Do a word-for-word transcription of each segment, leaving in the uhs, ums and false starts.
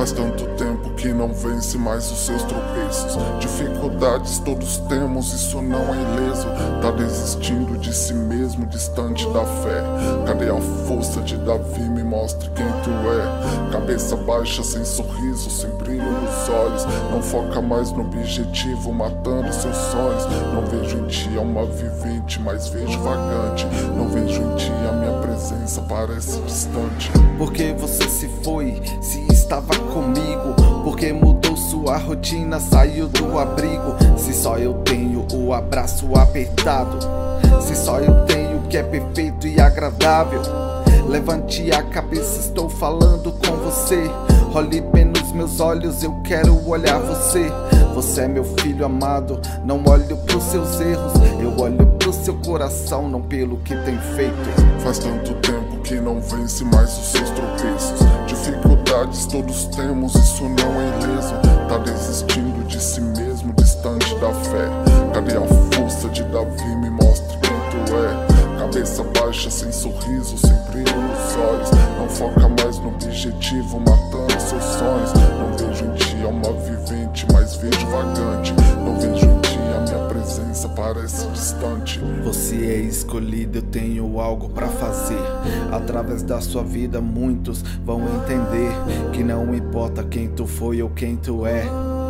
Faz tanto tempo que não vence mais os seus tropeços. Dificuldades todos temos, isso não é ileso. Tá desistindo de si mesmo, distante da fé. Cadê a força de Davi? Me mostre quem tu é. Cabeça baixa, sem sorriso, sem brilho nos olhos. Não foca mais no objetivo, matando seus sonhos. Não vejo em ti alma vivente, mas vejo vagante. Não vejo em ti a minha presença, parece distante. Porque você se foi, se estava comigo? Porque mudou sua rotina, saiu do abrigo? Se só eu tenho o abraço apertado, se só eu tenho o que é perfeito e agradável. Levante a cabeça, estou falando com você. Olhe bem nos meus olhos, eu quero olhar você. Você é meu filho amado, não olho pros seus erros, eu olho pro seu coração, não pelo que tem feito. Faz tanto tempo que não vence mais os seus tropeços. Dificuldades todos temos, isso não é ileso. Tá desistindo de si mesmo, distante da fé. Cadê a força de Davi? Me mostre quem tu é. Cabeça baixa, sem sorriso, sem brilho nos olhos. Não foca mais no objetivo, matando seus sonhos. Não vejo em ti alma vivente, mas vejo vagante. Não vejo em ti a minha presença, parece distante. Você é escolhido, eu tenho algo pra fazer. Através da sua vida muitos vão entender que não importa quem tu foi ou quem tu é.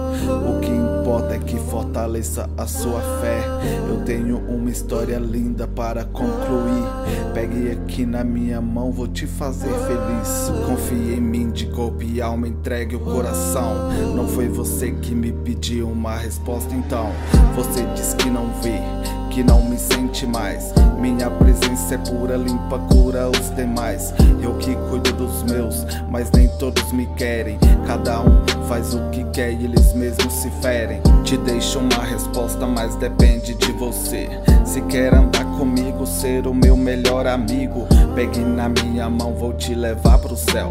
O que importa é que fortaleça a sua fé. Eu tenho uma história linda para concluir. Pegue aqui na minha mão, vou te fazer feliz. Confie em mim de corpo e alma, entregue o coração. Não foi você que me pediu uma resposta então. Você diz que não vê, que não me sente mais. Minha presença é pura, limpa, cura os demais. Eu que cuido dos meus, mas nem todos me querem. Cada um faz o que quer e eles mesmos se ferem. Te deixo uma resposta, mas depende de você. Se quer andar comigo, ser o meu melhor amigo, pegue na minha mão, vou te levar pro céu.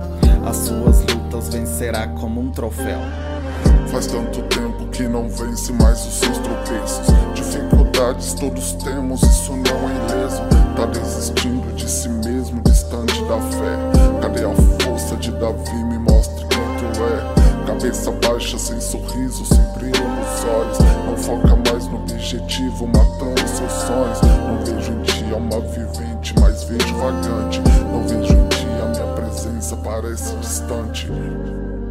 As suas lutas vencerá como um troféu. Faz tanto tempo que não vence mais os seus tropeços. Dificuldades todos temos, isso não é ileso. Tá desistindo de si mesmo, distante da fé. Cadê a força de Davi? Me mostre quem tu é. Cabeça baixa, sem sorriso, sem brilho nos olhos. Não foca mais no objetivo, matando seus sonhos. Não vejo em ti alma vivente, mas vejo vagante. Não vejo em ti a minha presença, parece distante.